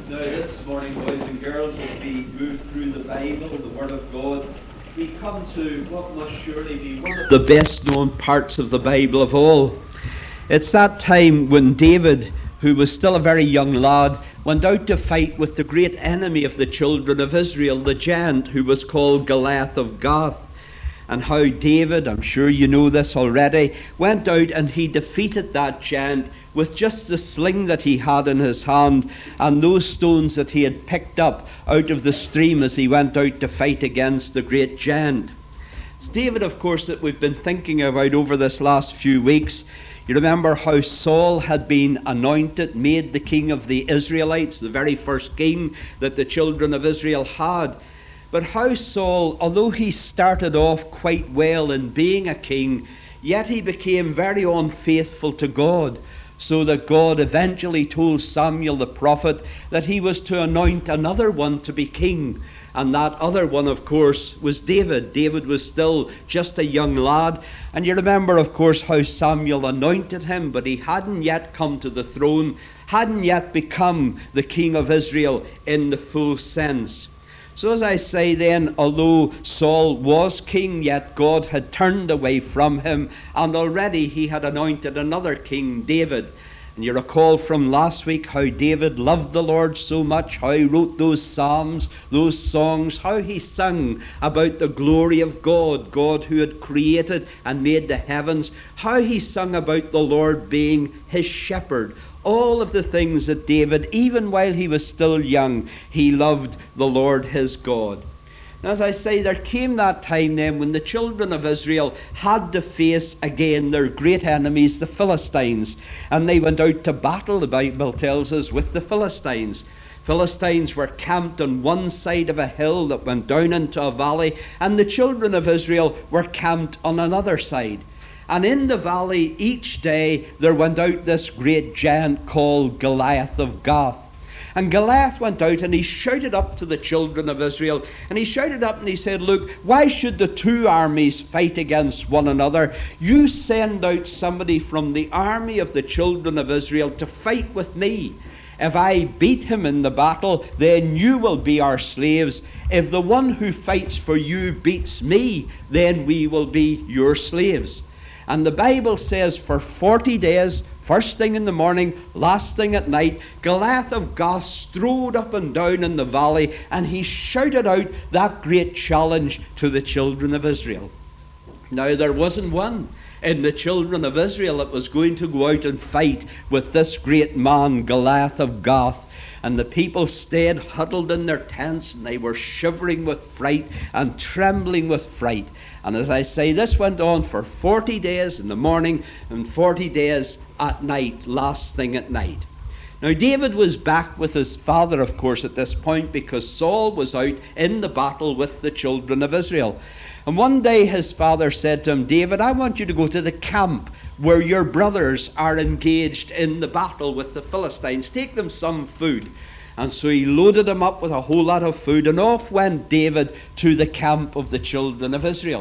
Now this morning, boys and girls, as we move through the Bible, the Word of God, we come to what must surely be one of the best known parts of the Bible of all. It's that time when David, who was still a very young lad, went out to fight with the great enemy of the children of Israel, the giant who was called Goliath of Gath. And how David, I'm sure you know this already, went out and he defeated that giant with just the sling that he had in his hand and those stones that he had picked up out of the stream as he went out to fight against the great giant. It's David, of course, that we've been thinking about over this last few weeks. You remember how Saul had been anointed, made the king of the Israelites, the very first king that the children of Israel had. But how Saul, although he started off quite well in being a king, yet he became very unfaithful to God, so that God eventually told Samuel the prophet that he was to anoint another one to be king. And that other one, of course, was David. David was still just a young lad. And you remember, of course, how Samuel anointed him, but he hadn't yet come to the throne, hadn't yet become the king of Israel in the full sense. So as I say then, although Saul was king, yet God had turned away from him, and already he had anointed another king, David. And you recall from last week how David loved the Lord so much, how he wrote those psalms, those songs, how he sung about the glory of God, God who had created and made the heavens, how he sung about the Lord being his shepherd. All of the things that David, even while he was still young, he loved the Lord his God. Now, as I say, there came that time then when the children of Israel had to face again their great enemies, the Philistines. And they went out to battle, the Bible tells us, with the Philistines. Philistines were camped on one side of a hill that went down into a valley, and the children of Israel were camped on another side. And in the valley each day there went out this great giant called Goliath of Gath. And Goliath went out and he shouted up to the children of Israel. And he shouted up and he said, "Look, why should the two armies fight against one another? You send out somebody from the army of the children of Israel to fight with me. If I beat him in the battle, then you will be our slaves. If the one who fights for you beats me, then we will be your slaves." And the Bible says for 40 days, first thing in the morning, last thing at night, Goliath of Gath strode up and down in the valley, and he shouted out that great challenge to the children of Israel. Now, there wasn't one in the children of Israel that was going to go out and fight with this great man, Goliath of Gath. And the people stayed huddled in their tents, and they were shivering with fright and trembling with fright. And as I say, this went on for 40 days in the morning and 40 days at night, last thing at night. Now, David was back with his father, of course, at this point, because Saul was out in the battle with the children of Israel. And one day his father said to him, "David, I want you to go to the camp where your brothers are engaged in the battle with the Philistines. Take them some food." And so he loaded him up with a whole lot of food, and off went David to the camp of the children of Israel.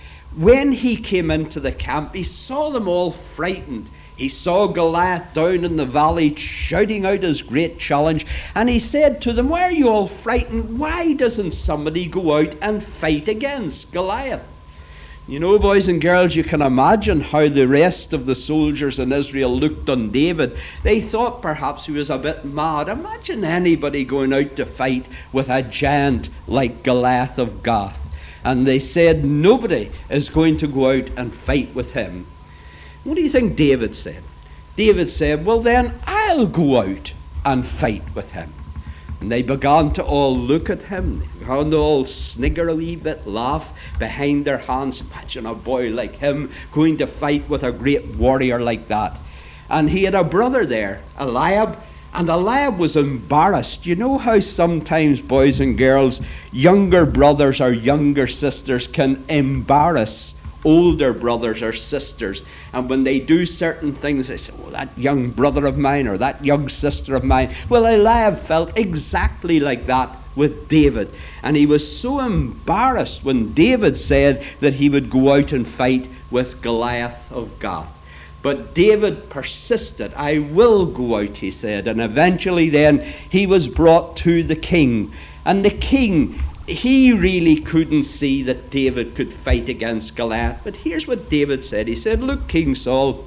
When he came into the camp, he saw them all frightened. He saw Goliath down in the valley shouting out his great challenge, and he said to them, "Why are you all frightened? Why doesn't somebody go out and fight against Goliath?" You know, boys and girls, you can imagine how the rest of the soldiers in Israel looked on David. They thought perhaps he was a bit mad. Imagine anybody going out to fight with a giant like Goliath of Gath. And they said nobody is going to go out and fight with him. What do you think David said? David said, "Well then, I'll go out and fight with him." And they began to all look at him. They began to all snigger a wee bit, laugh behind their hands. Imagine a boy like him going to fight with a great warrior like that. And he had a brother there, Eliab, and Eliab was embarrassed. You know how sometimes, boys and girls, younger brothers or younger sisters can embarrass older brothers or sisters, and when they do certain things, they say, "Oh, that young brother of mine or that young sister of mine." Well, Eliab felt exactly like that with David, and he was so embarrassed when David said that he would go out and fight with Goliath of Gath. But David persisted. I will go out, he said. And eventually then he was brought to the king. And the king, he really couldn't see that David could fight against Goliath. But here's what David said. He said, look, King Saul,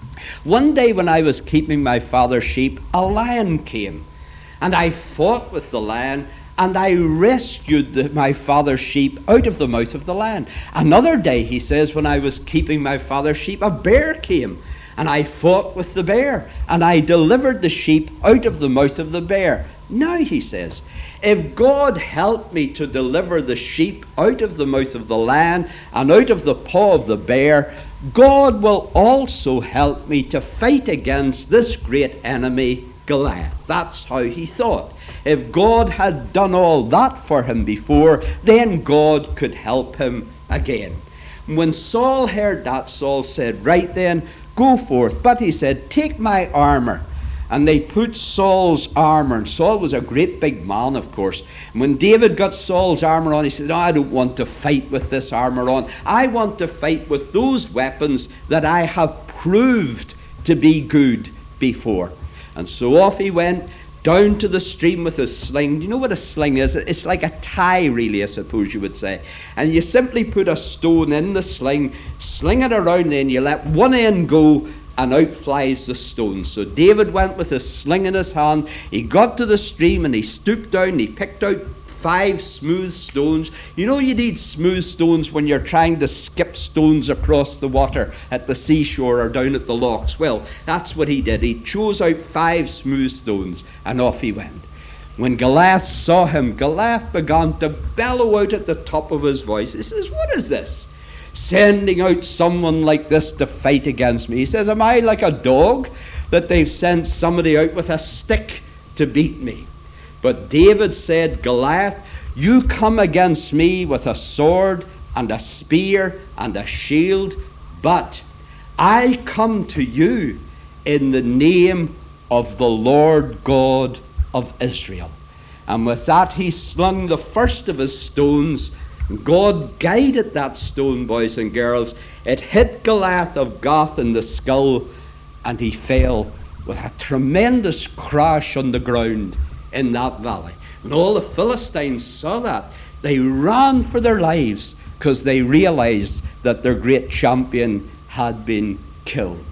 one day when I was keeping my father's sheep, a lion came. And I fought with the lion, and I rescued my father's sheep out of the mouth of the lion. Another day, he says, when I was keeping my father's sheep, a bear came, and I fought with the bear, and I delivered the sheep out of the mouth of the bear. Now, he says, if God helped me to deliver the sheep out of the mouth of the lion and out of the paw of the bear, God will also help me to fight against this great enemy, Goliath. That's how he thought. If God had done all that for him before, then God could help him again. When Saul heard that, Saul said, right then, go forth. But he said, take my armor. And they put Saul's armor. And Saul was a great big man, of course. And when David got Saul's armor on, he said, no, I don't want to fight with this armor on. I want to fight with those weapons that I have proved to be good before. And so off he went down to the stream with his sling. Do you know what a sling is? It's like a tie, really, I suppose you would say. And you simply put a stone in the sling, sling it around, then you let one end go, and out flies the stone. So David went with his sling in his hand. He got to the stream and he stooped down and he picked out 5 smooth stones. You know, you need smooth stones when you're trying to skip stones across the water at the seashore or down at the locks. Well, that's what he did. He chose out 5 smooth stones and off he went. When Goliath saw him, Goliath began to bellow out at the top of his voice. He says, what is this? Sending out someone like this to fight against me. He says, am I like a dog that they've sent somebody out with a stick to beat me? But David said, Goliath, you come against me with a sword and a spear and a shield, but I come to you in the name of the Lord God of Israel. And with that he slung the first of his stones. God guided that stone, boys and girls. It hit Goliath of Gath in the skull, and he fell with a tremendous crash on the ground in that valley. When all the Philistines saw that, they ran for their lives because they realized that their great champion had been killed.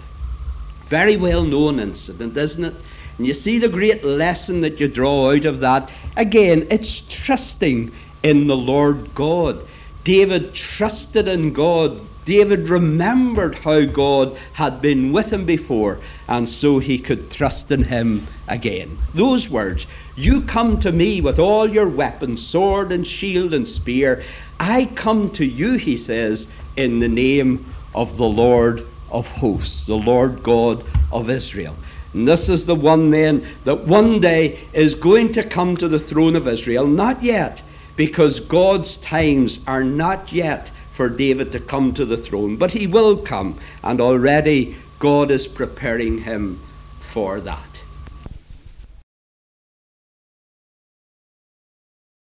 Very well known incident, isn't it? And you see the great lesson that you draw out of that. Again, it's trusting in the Lord God. David trusted in God. David remembered how God had been with him before, and so he could trust in him again. Those words, you come to me with all your weapons, sword and shield and spear. I come to you, he says, in the name of the Lord of hosts, the Lord God of Israel. And this is the one then that one day is going to come to the throne of Israel. Not yet, because God's times are not yet for David to come to the throne, but he will come, and already God is preparing him for that.